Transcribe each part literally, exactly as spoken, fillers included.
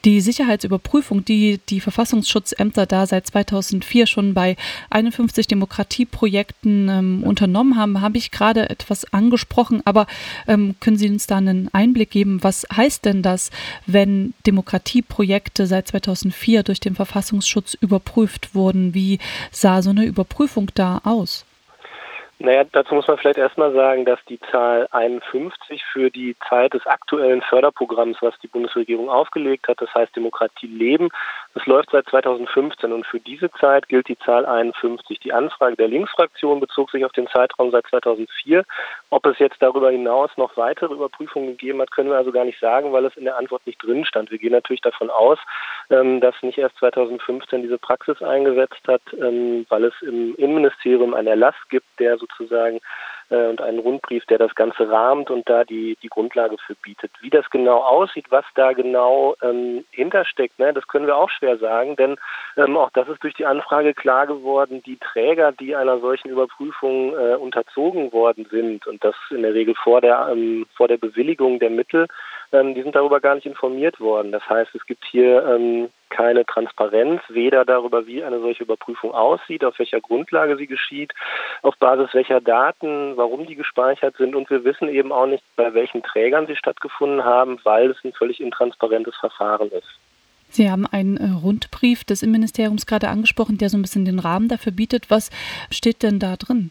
Die Sicherheitsüberprüfung, die die Verfassungsschutzämter da seit zweitausendvier schon bei einundfünfzig Demokratieprojekten ähm, unternommen haben, habe ich gerade etwas angesprochen. Aber ähm, können Sie uns da einen Einblick geben, was heißt denn das, wenn Demokratieprojekte seit zweitausendvier durch den Verfassungsschutz überprüft wurden? Wie sah so eine Überprüfung da aus? Naja, dazu muss man vielleicht erstmal sagen, dass die Zahl einundfünfzig für die Zeit des aktuellen Förderprogramms, was die Bundesregierung aufgelegt hat, das heißt Demokratie leben, das läuft seit zweitausendfünfzehn und für diese Zeit gilt die Zahl einundfünfzig. Die Anfrage der Linksfraktion bezog sich auf den Zeitraum seit zweitausendvier. Ob es jetzt darüber hinaus noch weitere Überprüfungen gegeben hat, können wir also gar nicht sagen, weil es in der Antwort nicht drin stand. Wir gehen natürlich davon aus, dass nicht erst zweitausendfünfzehn diese Praxis eingesetzt hat, weil es im Innenministerium einen Erlass gibt, der sozusagen äh, und einen Rundbrief, der das Ganze rahmt und da die die Grundlage für bietet. Wie das genau aussieht, was da genau ähm, hintersteckt, ne, das können wir auch schwer sagen, denn ähm, auch das ist durch die Anfrage klar geworden, die Träger, die einer solchen Überprüfung äh, unterzogen worden sind und das in der Regel vor der ähm, vor der Bewilligung der Mittel, ähm, die sind darüber gar nicht informiert worden. Das heißt, es gibt hier ähm, keine Transparenz, weder darüber, wie eine solche Überprüfung aussieht, auf welcher Grundlage sie geschieht, auf Basis welcher Daten, warum die gespeichert sind und wir wissen eben auch nicht, bei welchen Trägern sie stattgefunden haben, weil es ein völlig intransparentes Verfahren ist. Sie haben einen äh, Rundbrief des Innenministeriums gerade angesprochen, der so ein bisschen den Rahmen dafür bietet. Was steht denn da drin?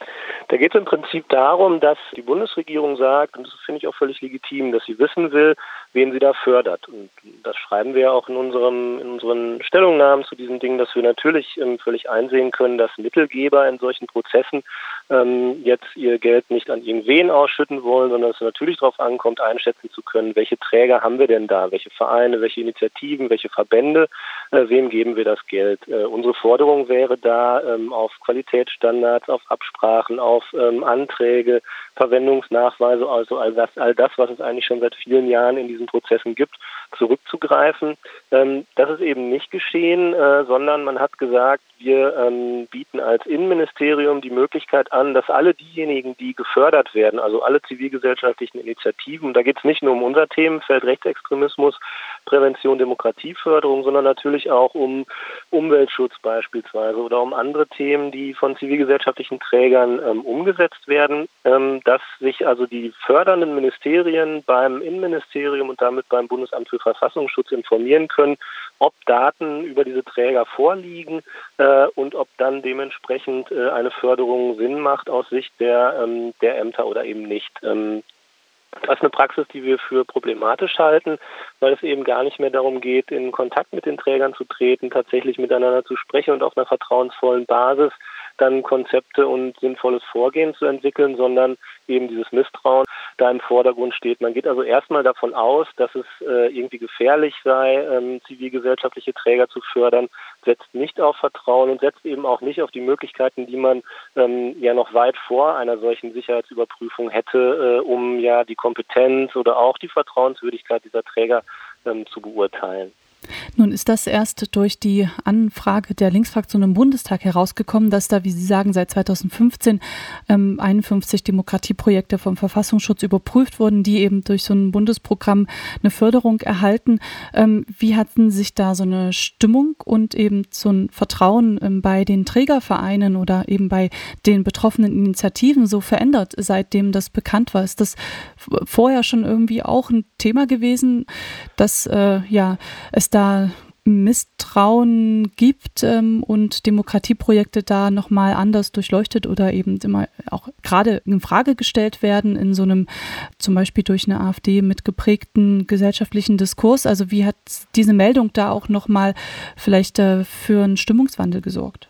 Da geht es im Prinzip darum, dass die Bundesregierung sagt, und das finde ich auch völlig legitim, dass sie wissen will, wen sie da fördert. Und das schreiben wir auch in unserem in unseren Stellungnahmen zu diesen Dingen, dass wir natürlich ähm, völlig einsehen können, dass Mittelgeber in solchen Prozessen ähm, jetzt ihr Geld nicht an irgendwen ausschütten wollen, sondern es natürlich darauf ankommt, einschätzen zu können, welche Träger haben wir denn da, welche Vereine, welche Initiativen, welche Verbände, äh, wem geben wir das Geld. Äh, unsere Forderung wäre da ähm, auf Qualitätsstandards, auf Absprachen, auf ähm, Anträge, Verwendungsnachweise, also all das, all das, was es eigentlich schon seit vielen Jahren in diesen Prozessen gibt, zurückzugreifen. Ähm, das ist eben nicht geschehen, äh, sondern man hat gesagt, wir ähm, bieten als Innenministerium die Möglichkeit an, dass alle diejenigen, die gefördert werden, also alle zivilgesellschaftlichen Initiativen, da geht es nicht nur um unser Themenfeld Rechtsextremismus, Prävention, Demokratieförderung, sondern natürlich auch um Umweltschutz beispielsweise oder um andere Themen, die von zivilgesellschaftlichen Trägern ähm, umgesetzt werden, ähm, dass sich also die fördernden Ministerien beim Innenministerium und damit beim Bundesamt für Verfassungsschutz informieren können, ob Daten über diese Träger vorliegen äh, und ob dann dementsprechend äh, eine Förderung Sinn macht aus Sicht der, ähm, der Ämter oder eben nicht. Ähm, Das ist eine Praxis, die wir für problematisch halten, weil es eben gar nicht mehr darum geht, in Kontakt mit den Trägern zu treten, tatsächlich miteinander zu sprechen und auf einer vertrauensvollen Basis dann Konzepte und sinnvolles Vorgehen zu entwickeln, sondern eben dieses Misstrauen da im Vordergrund steht. Man geht also erstmal davon aus, dass es äh, irgendwie gefährlich sei, ähm, zivilgesellschaftliche Träger zu fördern, setzt nicht auf Vertrauen und setzt eben auch nicht auf die Möglichkeiten, die man ähm, ja noch weit vor einer solchen Sicherheitsüberprüfung hätte, äh, um ja die Kompetenz oder auch die Vertrauenswürdigkeit dieser Träger ähm, zu beurteilen. Nun ist das erst durch die Anfrage der Linksfraktion im Bundestag herausgekommen, dass da, wie Sie sagen, seit zweitausendfünfzehn ähm, einundfünfzig Demokratieprojekte vom Verfassungsschutz überprüft wurden, die eben durch so ein Bundesprogramm eine Förderung erhalten. Ähm, wie hatten sich da so eine Stimmung und eben so ein Vertrauen ähm, bei den Trägervereinen oder eben bei den betroffenen Initiativen so verändert, seitdem das bekannt war? Ist das vorher schon irgendwie auch ein Thema gewesen, dass äh, ja es da Misstrauen gibt ähm, und Demokratieprojekte da nochmal anders durchleuchtet oder eben immer auch gerade in Frage gestellt werden in so einem zum Beispiel durch eine AfD mitgeprägten gesellschaftlichen Diskurs? Also wie hat diese Meldung da auch nochmal vielleicht äh, für einen Stimmungswandel gesorgt?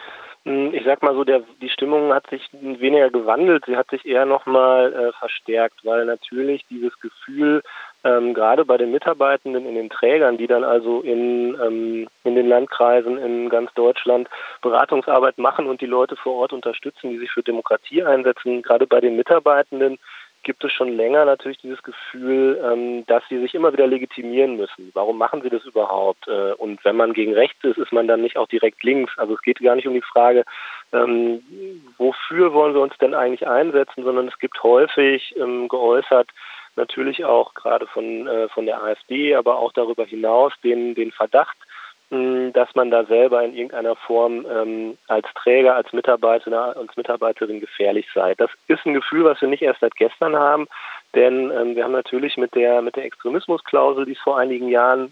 Ich sag mal so, der, die Stimmung hat sich weniger gewandelt, sie hat sich eher nochmal äh, verstärkt, weil natürlich dieses Gefühl, ähm, gerade bei den Mitarbeitenden in den Trägern, die dann also in, ähm, in den Landkreisen in ganz Deutschland Beratungsarbeit machen und die Leute vor Ort unterstützen, die sich für Demokratie einsetzen, gerade bei den Mitarbeitenden gibt es schon länger natürlich dieses Gefühl, ähm, dass sie sich immer wieder legitimieren müssen. Warum machen sie das überhaupt? Äh, und wenn man gegen rechts ist, ist man dann nicht auch direkt links. Also es geht gar nicht um die Frage, ähm, wofür wollen wir uns denn eigentlich einsetzen, sondern es gibt häufig ähm, geäußert, natürlich auch gerade von, äh, von der AfD, aber auch darüber hinaus den, den Verdacht, mh, dass man da selber in irgendeiner Form ähm, als Träger, als Mitarbeiter, als Mitarbeiterin gefährlich sei. Das ist ein Gefühl, was wir nicht erst seit gestern haben, denn ähm, wir haben natürlich mit der, mit der Extremismusklausel, die es vor einigen Jahren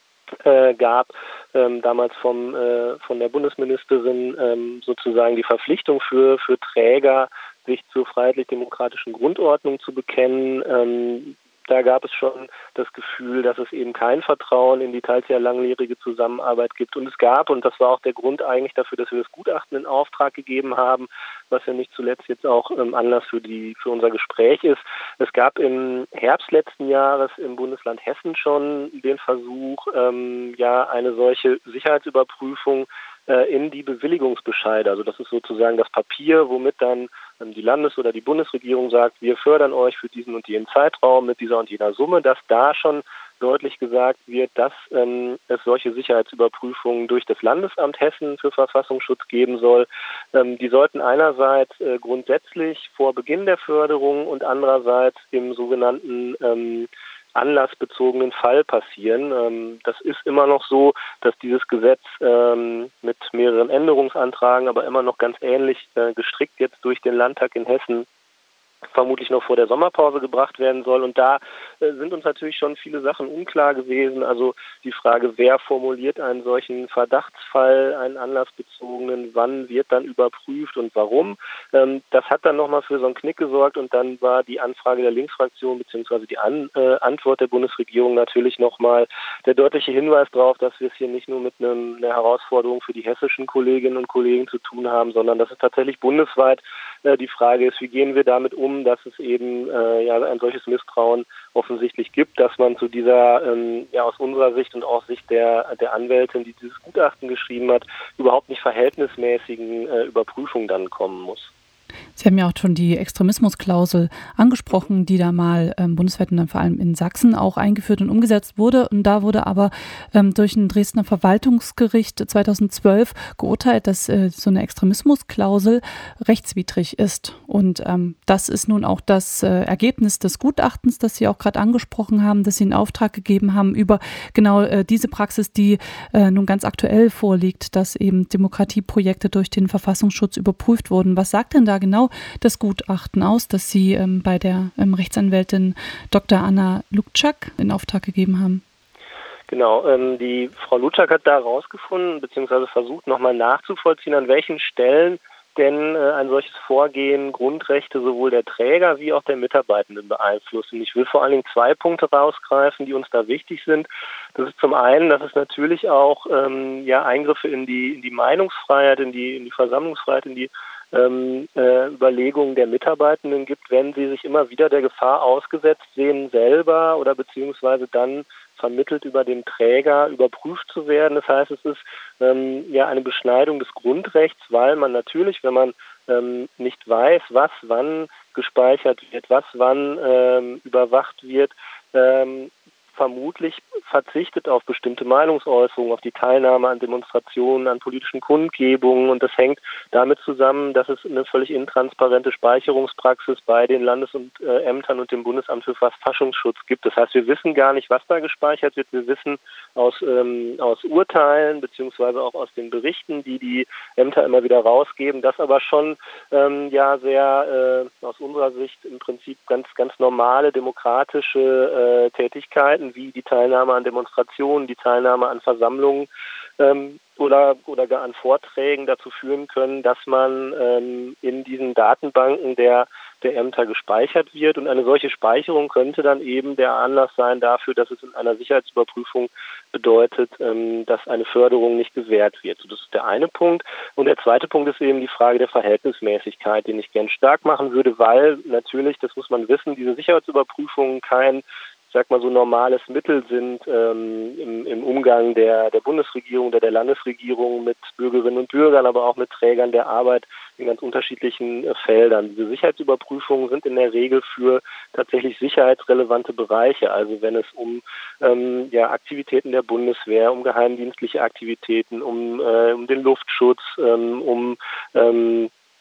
Äh, gab, ähm, damals vom, äh, von der Bundesministerin ähm, sozusagen die Verpflichtung für, für Träger, sich zur freiheitlich-demokratischen Grundordnung zu bekennen. Ähm, da gab es schon das Gefühl, dass es eben kein Vertrauen in die teils ja langjährige Zusammenarbeit gibt. Und es gab, und das war auch der Grund eigentlich dafür, dass wir das Gutachten in Auftrag gegeben haben, was ja nicht zuletzt jetzt auch ähm, Anlass für die für unser Gespräch ist. Es gab im Herbst letzten Jahres im Bundesland Hessen schon den Versuch, ähm, ja eine solche Sicherheitsüberprüfung äh, in die Bewilligungsbescheide, also das ist sozusagen das Papier, womit dann ähm, die Landes- oder die Bundesregierung sagt, wir fördern euch für diesen und jenen Zeitraum mit dieser und jener Summe, dass da schon deutlich gesagt wird, dass ähm, es solche Sicherheitsüberprüfungen durch das Landesamt Hessen für Verfassungsschutz geben soll. Ähm, die sollten einerseits äh, grundsätzlich vor Beginn der Förderung und andererseits im sogenannten ähm, anlassbezogenen Fall passieren. Ähm, das ist immer noch so, dass dieses Gesetz ähm, mit mehreren Änderungsanträgen, aber immer noch ganz ähnlich äh, gestrickt jetzt durch den Landtag in Hessen vermutlich noch vor der Sommerpause gebracht werden soll. Und da äh, sind uns natürlich schon viele Sachen unklar gewesen. Also die Frage, wer formuliert einen solchen Verdachtsfall, einen anlassbezogenen, wann wird dann überprüft und warum. Ähm, das hat dann nochmal für so einen Knick gesorgt und dann war die Anfrage der Linksfraktion beziehungsweise die An- äh, Antwort der Bundesregierung natürlich nochmal der deutliche Hinweis darauf, dass wir es hier nicht nur mit einem, einer Herausforderung für die hessischen Kolleginnen und Kollegen zu tun haben, sondern dass es tatsächlich bundesweit äh, die Frage ist, wie gehen wir damit um, dass es eben äh, ja ein solches Misstrauen offensichtlich gibt, dass man zu dieser ähm, ja aus unserer Sicht und auch Sicht der der Anwältin, die dieses Gutachten geschrieben hat, überhaupt nicht verhältnismäßigen äh, Überprüfung dann kommen muss. Sie haben ja auch schon die Extremismusklausel angesprochen, die da mal ähm, bundesweit und dann vor allem in Sachsen auch eingeführt und umgesetzt wurde. Und da wurde aber ähm, durch ein Dresdner Verwaltungsgericht zweitausendzwölf geurteilt, dass äh, so eine Extremismusklausel rechtswidrig ist. Und ähm, das ist nun auch das äh, Ergebnis des Gutachtens, das Sie auch gerade angesprochen haben, das Sie in Auftrag gegeben haben über genau äh, diese Praxis, die äh, nun ganz aktuell vorliegt, dass eben Demokratieprojekte durch den Verfassungsschutz überprüft wurden. Was sagt denn da genau das Gutachten aus, das Sie ähm, bei der ähm, Rechtsanwältin Doktor Anna Lukczak in Auftrag gegeben haben? Genau, ähm, die Frau Lukczak hat da herausgefunden, beziehungsweise versucht nochmal nachzuvollziehen, an welchen Stellen denn äh, ein solches Vorgehen Grundrechte sowohl der Träger wie auch der Mitarbeitenden beeinflussen. Ich will vor allen Dingen zwei Punkte rausgreifen, die uns da wichtig sind. Das ist zum einen, dass es natürlich auch ähm, ja Eingriffe in die in die Meinungsfreiheit, in die in die Versammlungsfreiheit, in die ähm, äh, Überlegungen der Mitarbeitenden gibt, wenn sie sich immer wieder der Gefahr ausgesetzt sehen, selber oder beziehungsweise dann vermittelt über den Träger überprüft zu werden. Das heißt, es ist ähm, ja eine Beschneidung des Grundrechts, weil man natürlich, wenn man ähm, nicht weiß, was wann gespeichert wird, was wann ähm, überwacht wird, ähm, vermutlich verzichtet auf bestimmte Meinungsäußerungen, auf die Teilnahme an Demonstrationen, an politischen Kundgebungen. Und das hängt damit zusammen, dass es eine völlig intransparente Speicherungspraxis bei den Landes- und äh, Ämtern und dem Bundesamt für Verfassungsschutz gibt. Das heißt, wir wissen gar nicht, was da gespeichert wird. Wir wissen aus, ähm, aus Urteilen beziehungsweise auch aus den Berichten, die die Ämter immer wieder rausgeben, dass aber schon ähm, ja sehr äh, aus unserer Sicht im Prinzip ganz, ganz normale demokratische äh, Tätigkeiten wie die Teilnahme an Demonstrationen, die Teilnahme an Versammlungen ähm, oder, oder gar an Vorträgen dazu führen können, dass man ähm, in diesen Datenbanken der, der Ämter gespeichert wird. Und eine solche Speicherung könnte dann eben der Anlass sein dafür, dass es in einer Sicherheitsüberprüfung bedeutet, ähm, dass eine Förderung nicht gewährt wird. So, das ist der eine Punkt. Und der zweite Punkt ist eben die Frage der Verhältnismäßigkeit, den ich gern stark machen würde, weil natürlich, das muss man wissen, diese Sicherheitsüberprüfungen kein ich sag mal so normales Mittel sind ähm, im, im Umgang der, der Bundesregierung oder der Landesregierung mit Bürgerinnen und Bürgern, aber auch mit Trägern der Arbeit in ganz unterschiedlichen äh, Feldern. Diese Sicherheitsüberprüfungen sind in der Regel für tatsächlich sicherheitsrelevante Bereiche, also wenn es um ähm, ja, Aktivitäten der Bundeswehr, um geheimdienstliche Aktivitäten, um, äh, um den Luftschutz, ähm, um ähm,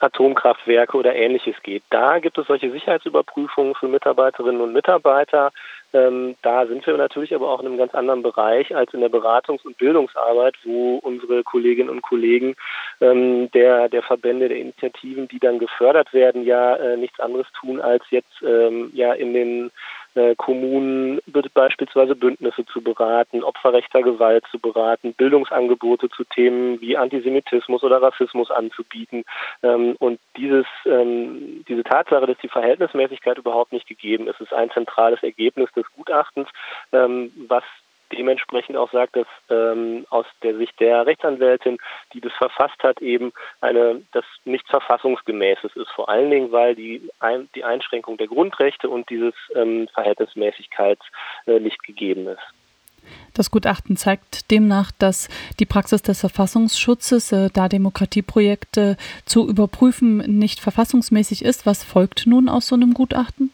Atomkraftwerke oder Ähnliches geht. Da gibt es solche Sicherheitsüberprüfungen für Mitarbeiterinnen und Mitarbeiter. Ähm, da sind wir natürlich aber auch in einem ganz anderen Bereich als in der Beratungs- und Bildungsarbeit, wo unsere Kolleginnen und Kollegen ähm, der, der Verbände, der Initiativen, die dann gefördert werden, ja äh, nichts anderes tun, als jetzt ähm, ja in den äh, Kommunen beispielsweise Bündnisse zu beraten, Opfer rechter Gewalt zu beraten, Bildungsangebote zu Themen wie Antisemitismus oder Rassismus anzubieten. Ähm, und dieses, ähm, diese Tatsache, dass die Verhältnismäßigkeit überhaupt nicht gegeben ist, ist ein zentrales Ergebnis des Gutachtens, ähm, was dementsprechend auch sagt, dass ähm, aus der Sicht der Rechtsanwältin, die das verfasst hat, eben eine, das nichts Verfassungsgemäßes ist. Vor allen Dingen, weil die, ein, die Einschränkung der Grundrechte und dieses ähm, Verhältnismäßigkeits äh, nicht gegeben ist. Das Gutachten zeigt demnach, dass die Praxis des Verfassungsschutzes, äh, da Demokratieprojekte zu überprüfen, nicht verfassungsmäßig ist. Was folgt nun aus so einem Gutachten?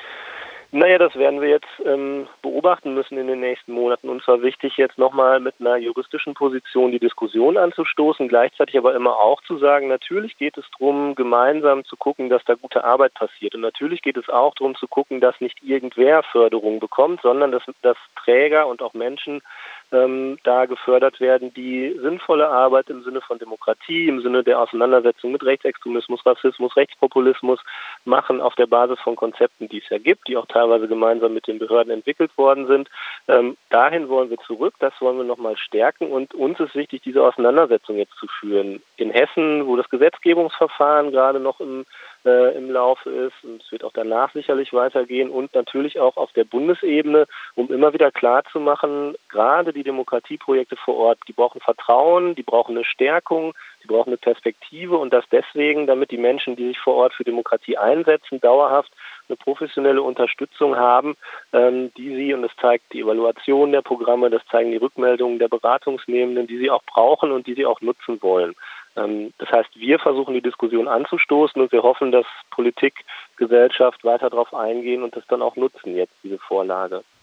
Naja, das werden wir jetzt ähm, beobachten müssen in den nächsten Monaten. Uns war wichtig, jetzt nochmal mit einer juristischen Position die Diskussion anzustoßen, gleichzeitig aber immer auch zu sagen, natürlich geht es darum, gemeinsam zu gucken, dass da gute Arbeit passiert. Und natürlich geht es auch darum zu gucken, dass nicht irgendwer Förderung bekommt, sondern dass, dass Träger und auch Menschen ähm, da gefördert werden, die sinnvolle Arbeit im Sinne von Demokratie, im Sinne der Auseinandersetzung mit Rechtsextremismus, Rassismus, Rechtspopulismus machen auf der Basis von Konzepten, die es ja gibt, die auch teilweise gemeinsam mit den Behörden entwickelt worden sind. Ähm, dahin wollen wir zurück, das wollen wir nochmal stärken und uns ist wichtig, diese Auseinandersetzung jetzt zu führen. In Hessen, wo das Gesetzgebungsverfahren gerade noch im, äh, im Laufe ist und es wird auch danach sicherlich weitergehen und natürlich auch auf der Bundesebene, um immer wieder klarzumachen, gerade die Demokratieprojekte vor Ort, die brauchen Vertrauen, die brauchen eine Stärkung, die brauchen eine Perspektive und das deswegen, damit die Menschen, die sich vor Ort für Demokratie einsetzen, dauerhaft eine professionelle Unterstützung haben, ähm, die sie, und das zeigt die Evaluation der Programme, das zeigen die Rückmeldungen der Beratungsnehmenden, die sie auch brauchen und die sie auch nutzen wollen. Ähm, das heißt, wir versuchen die Diskussion anzustoßen und wir hoffen, dass Politik, Gesellschaft weiter darauf eingehen und das dann auch nutzen, jetzt diese Vorlage.